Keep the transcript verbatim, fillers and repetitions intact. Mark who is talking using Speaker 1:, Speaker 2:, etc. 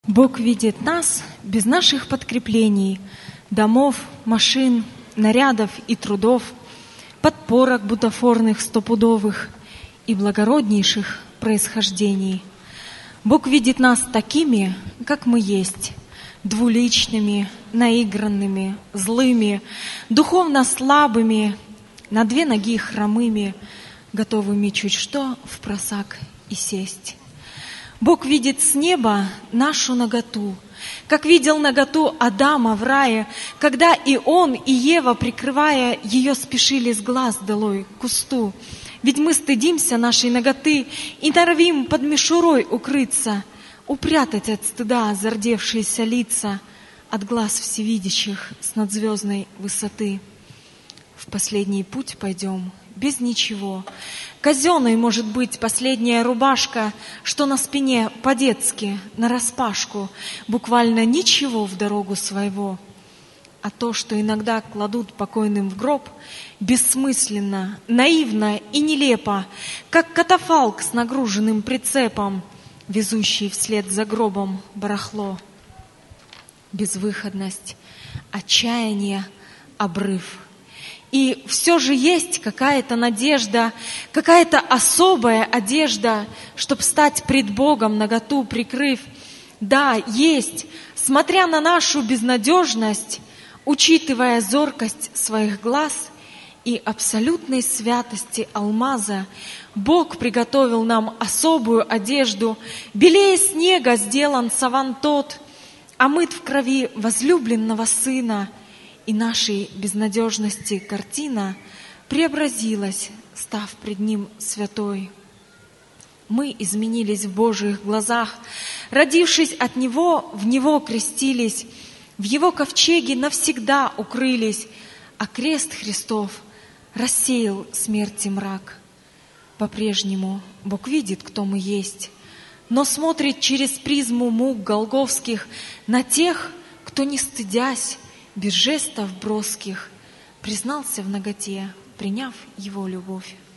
Speaker 1: Бог видит нас без наших подкреплений, домов, машин, нарядов и трудов, подпорок бутафорных стопудовых и благороднейших происхождений. Бог видит нас такими, как мы есть, двуличными, наигранными, злыми, духовно слабыми, на две ноги хромыми, готовыми чуть что впросак и сесть. Бог видит с неба нашу наготу, как видел наготу Адама в рае, когда и он, и Ева, прикрывая ее, спешили с глаз долой к кусту. Ведь мы стыдимся нашей наготы и норовим под мишурой укрыться, упрятать от стыда зардевшиеся лица от глаз всевидящих с надзвездной высоты. В последний путь пойдем без ничего. Казенной, может быть, последняя рубашка, что на спине по-детски, нараспашку, буквально ничего в дорогу своего. А то, что иногда кладут покойным в гроб, бессмысленно, наивно и нелепо, как катафалк с нагруженным прицепом, везущий вслед за гробом барахло. Безвыходность, отчаяние, обрыв. И все же есть какая-то надежда, какая-то особая одежда, чтоб стать пред Богом, наготу прикрыв. Да, есть, смотря на нашу безнадежность, учитывая зоркость своих глаз и абсолютной святости алмаза, Бог приготовил нам особую одежду, белее снега сделан саван тот, омыт в крови возлюбленного Сына, и нашей безнадежности картина преобразилась, став пред Ним святой. Мы изменились в Божьих глазах, родившись от Него, в Него крестились, в Его ковчеге навсегда укрылись, а крест Христов рассеял смерти мрак. По-прежнему Бог видит, кто мы есть, но смотрит через призму мук голгофских на тех, кто, не стыдясь, без жестов броских, признался в наготе, приняв Его любовь.